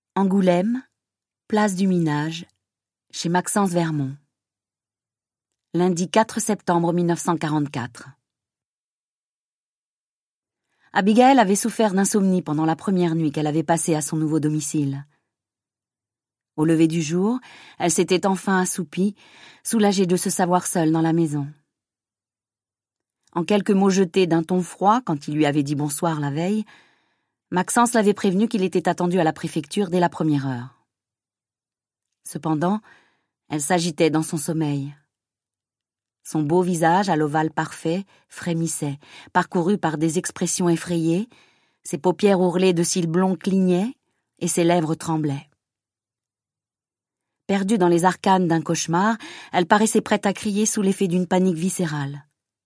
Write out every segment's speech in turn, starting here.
Angoulême, place du Minage, chez Maxence Vermont. Lundi 4 septembre 1944. Abigaël avait souffert d'insomnie pendant la première nuit qu'elle avait passée à son nouveau domicile. Au lever du jour, elle s'était enfin assoupie, soulagée de se savoir seule dans la maison. En quelques mots jetés d'un ton froid quand il lui avait dit bonsoir la veille, Maxence l'avait prévenu qu'il était attendu à la préfecture dès la première heure. Cependant, elle s'agitait dans son sommeil. Son beau visage à l'ovale parfait frémissait, parcouru par des expressions effrayées, ses paupières ourlées de cils blonds clignaient et ses lèvres tremblaient. Perdue dans les arcanes d'un cauchemar, elle paraissait prête à crier sous l'effet d'une panique viscérale.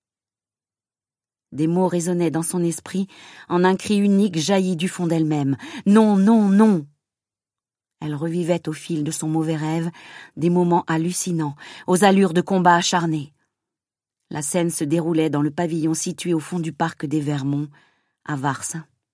Des mots résonnaient dans son esprit en un cri unique jailli du fond d'elle-même. « Non, non, non !» Elle revivait au fil de son mauvais rêve des moments hallucinants, aux allures de combat acharné. La scène se déroulait dans le pavillon situé au fond du parc des Vermonts, à Vars.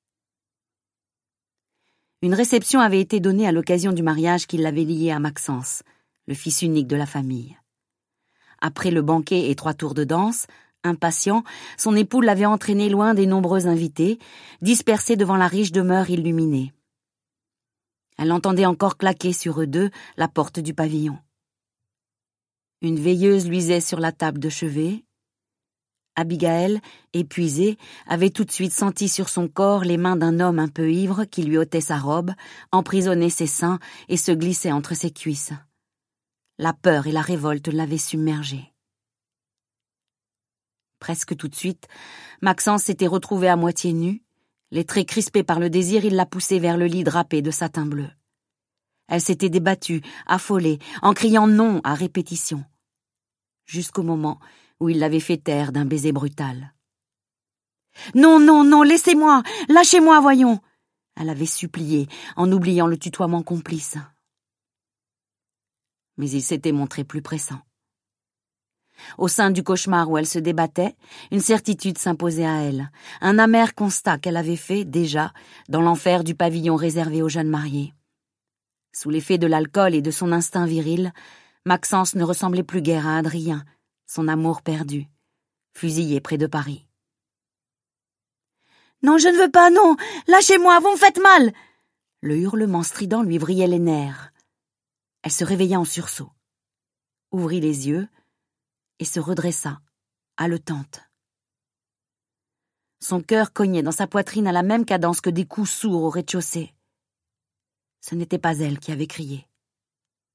Une réception avait été donnée à l'occasion du mariage qui l'avait lié à Maxence, le fils unique de la famille. Après le banquet et 3 tours de danse, impatient, son époux l'avait entraîné loin des nombreux invités, dispersés devant la riche demeure illuminée. Elle entendait encore claquer sur eux deux la porte du pavillon. Une veilleuse luisait sur la table de chevet. Abigaël, épuisée, avait tout de suite senti sur son corps les mains d'un homme un peu ivre qui lui ôtait sa robe, emprisonnait ses seins et se glissait entre ses cuisses. La peur et la révolte l'avaient submergée. Presque tout de suite, Maxence s'était retrouvé à moitié nu. Les traits crispés par le désir, il la poussait vers le lit drapé de satin bleu. Elle s'était débattue, affolée, en criant non à répétition, jusqu'au moment où il l'avait fait taire d'un baiser brutal. « Non, non, non, laissez-moi, lâchez-moi, voyons !» Elle avait supplié, en oubliant le tutoiement complice. Mais il s'était montré plus pressant. Au sein du cauchemar où elle se débattait, une certitude s'imposait à elle, un amer constat qu'elle avait fait, déjà, dans l'enfer du pavillon réservé aux jeunes mariés. Sous l'effet de l'alcool et de son instinct viril, Maxence ne ressemblait plus guère à Adrien, son amour perdu, fusillé près de Paris. « Non, je ne veux pas, non! Lâchez-moi, vous me faites mal !» Le hurlement strident lui vrillait les nerfs. Elle se réveilla en sursaut, ouvrit les yeux et se redressa, haletante. Son cœur cognait dans sa poitrine à la même cadence que des coups sourds au rez-de-chaussée. Ce n'était pas elle qui avait crié.